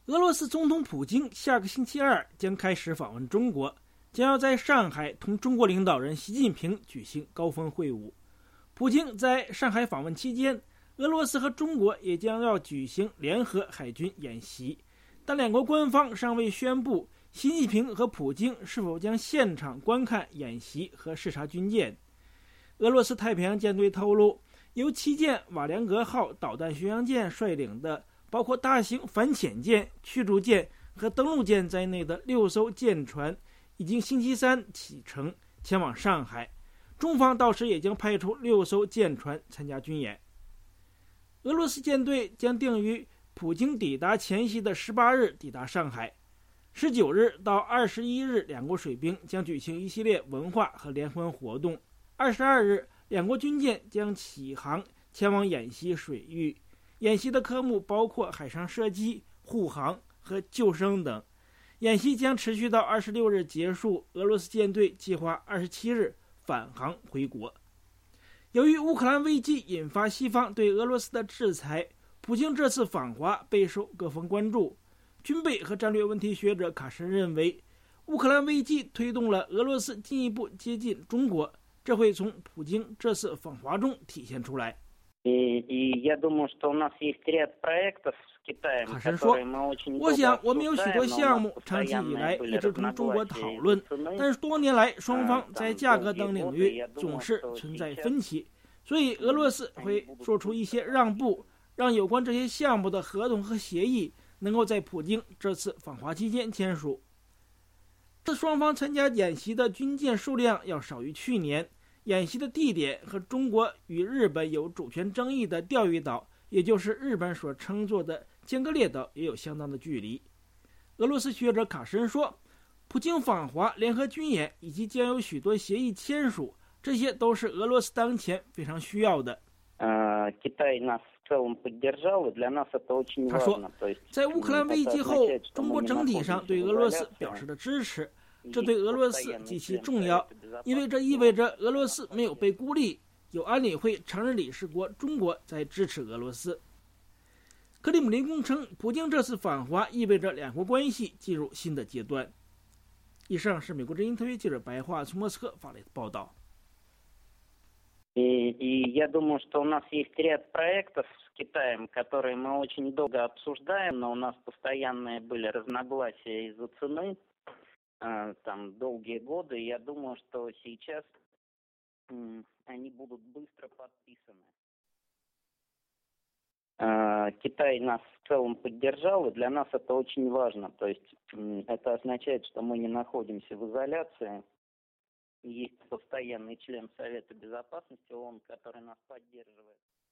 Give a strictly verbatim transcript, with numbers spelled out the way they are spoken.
俄罗斯总统普京下个星期二将开始访问中国，将要在上海同中国领导人习近平举行高峰会晤。普京在上海访问期间，俄罗斯和中国也将要举行联合海军演习，但两国官方尚未宣布习近平和普京是否将现场观看演习和视察军舰。俄罗斯太平洋舰队透露，由七舰瓦良格号导弹巡洋舰率领的包括大型反潜舰、驱逐舰和登陆舰在内的六艘舰船已经星期三启程前往上海，中方到时也将派出六艘舰船参加军演。俄罗斯舰队将定于普京抵达前夕的十八日抵达上海，十九日到二十一日两国水兵将举行一系列文化和联欢活动，二十二日两国军舰将起航前往演习水域。演习的科目包括海上射击、护航和救生等。演习将持续到二十六日结束，俄罗斯舰队计划二十七日返航回国。由于乌克兰危机引发西方对俄罗斯的制裁，普京这次访华备受各方关注。军备和战略问题学者卡什认为，乌克兰危机推动了俄罗斯进一步接近中国，这会从普京这次访华中体现出来。卡什说，我想我们有许多项目长期以来一直同中国讨论，但是多年来双方在价格等领域总是存在分歧，所以俄罗斯会做出一些让步，让有关这些项目的合同和协议能够在普京这次访华期间签署。这双方参加演习的军舰数量要少于去年，演习的地点和中国与日本有主权争议的钓鱼岛，也就是日本所称作的尖阁列岛，也有相当的距离。俄罗斯学者卡申说，普京访华、联合军演以及将有许多协议签署，这些都是俄罗斯当前非常需要的。他说，在乌克兰危机后，中国整体上对俄罗斯表示了支持，这对俄罗斯极其重要，因为这意味着俄罗斯没有被孤立，有安理会常任理事国中国在支持俄罗斯。克里姆林宫称，普京这次访华意味着两国关系进入新的阶段。以上是美国之音特约记者白桦从莫斯科发来的报道。 И, и я думаю, что у нас есть ряд проектов с Китаем, которые мы очень долго обсуждаем, но у нас постоянные были разногласия из-за цены, э, там, долгие годы. Я думаю, что сейчас э, они будут быстро подписаны. Э, Китай нас в целом поддержал, и для нас это очень важно. То есть э, это означает, что мы не находимся в изоляции.Есть постоянный член Совета Безопасности ООН, который нас поддерживает.